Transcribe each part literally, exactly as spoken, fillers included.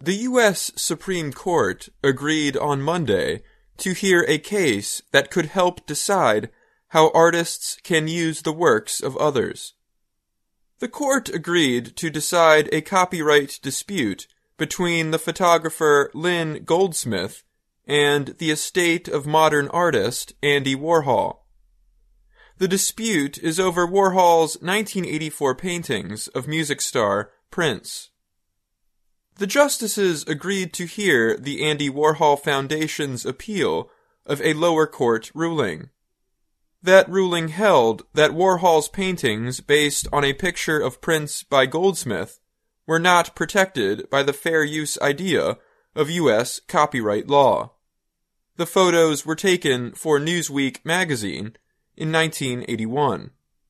The U S Supreme Court agreed on Monday to hear a case that could help decide how artists can use the works of others. The court agreed to decide a copyright dispute between the photographer Lynn Goldsmith and the estate of modern artist Andy Warhol. The dispute is over Warhol's nineteen eighty-four paintings of music star Prince. The justices agreed to hear the Andy Warhol Foundation's appeal of a lower court ruling. That ruling held that Warhol's paintings based on a picture of Prince by Goldsmith were not protected by the fair use idea of U S copyright law. The photos were taken for Newsweek magazine in nineteen eighty-one.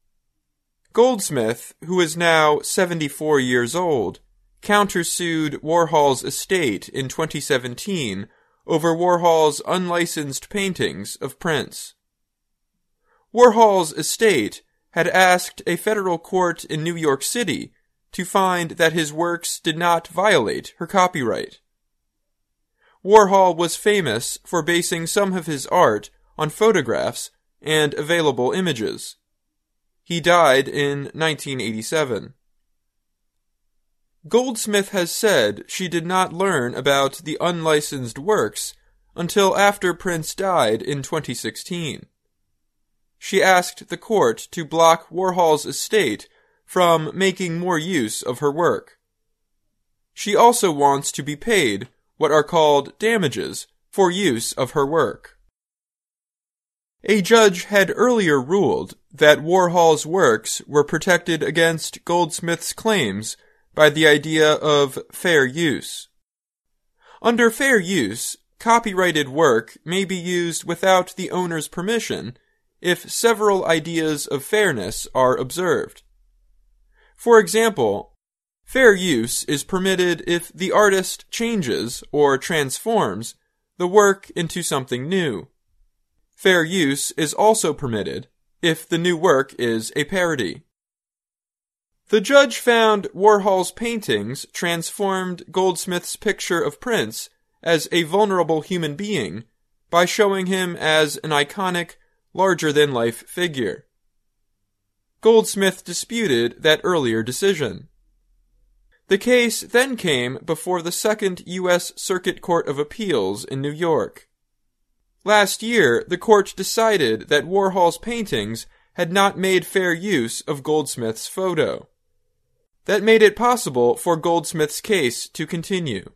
Goldsmith, who is now seventy-four years old, countersued Warhol's estate in twenty seventeen over Warhol's unlicensed paintings of Prince. Warhol's estate had asked a federal court in New York City to find that his works did not violate her copyright. Warhol was famous for basing some of his art on photographs and available images. He died in nineteen eighty-seven. Goldsmith has said she did not learn about the unlicensed works until after Prince died in twenty sixteen. She asked the court to block Warhol's estate from making more use of her work. She also wants to be paid what are called damages for use of her work. A judge had earlier ruled that Warhol's works were protected against Goldsmith's claims by the idea of fair use. Under fair use, copyrighted work may be used without the owner's permission if several ideas of fairness are observed. For example, fair use is permitted if the artist changes or transforms the work into something new. Fair use is also permitted if the new work is a parody. The judge found Warhol's paintings transformed Goldsmith's picture of Prince as a vulnerable human being by showing him as an iconic, larger-than-life figure. Goldsmith disputed that earlier decision. The case then came before the Second U S Circuit Court of Appeals in New York. Last year, the court decided that Warhol's paintings had not made fair use of Goldsmith's photo. That made it possible for Goldsmith's case to continue.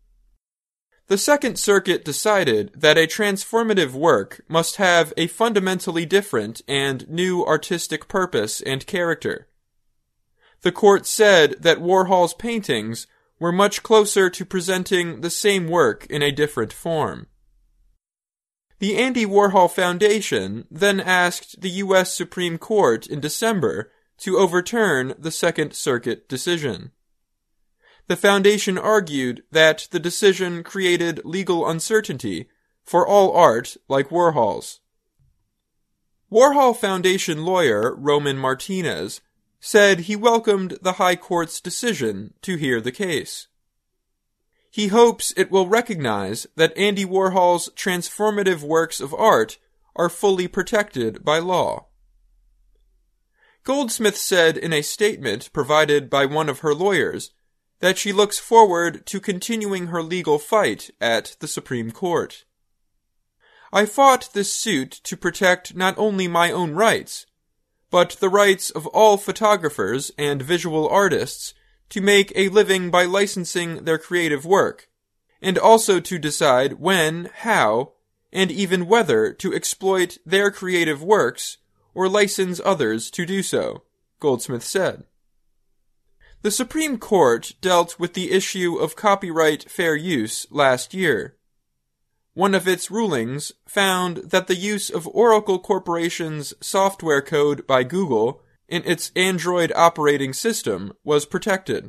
The Second Circuit decided that a transformative work must have a fundamentally different and new artistic purpose and character. The court said that Warhol's paintings were much closer to presenting the same work in a different form. The Andy Warhol Foundation then asked the U S Supreme Court in December to overturn the Second Circuit decision. The foundation argued that the decision created legal uncertainty for all art like Warhol's. Warhol Foundation lawyer Roman Martinez said he welcomed the High Court's decision to hear the case. He hopes it will recognize that Andy Warhol's transformative works of art are fully protected by law. Goldsmith said in a statement provided by one of her lawyers that she looks forward to continuing her legal fight at the Supreme Court. I fought this suit to protect not only my own rights, but the rights of all photographers and visual artists to make a living by licensing their creative work, and also to decide when, how, and even whether to exploit their creative works or license others to do so, Goldsmith said. The Supreme Court dealt with the issue of copyright fair use last year. One of its rulings found that the use of Oracle Corporation's software code by Google in its Android operating system was protected.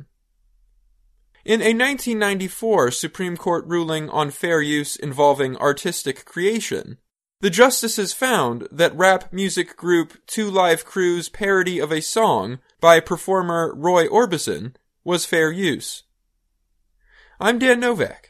In a nineteen ninety-four Supreme Court ruling on fair use involving artistic creation, the justices found that rap music group Two Live Crew's parody of a song by performer Roy Orbison was fair use. I'm Dan Novak.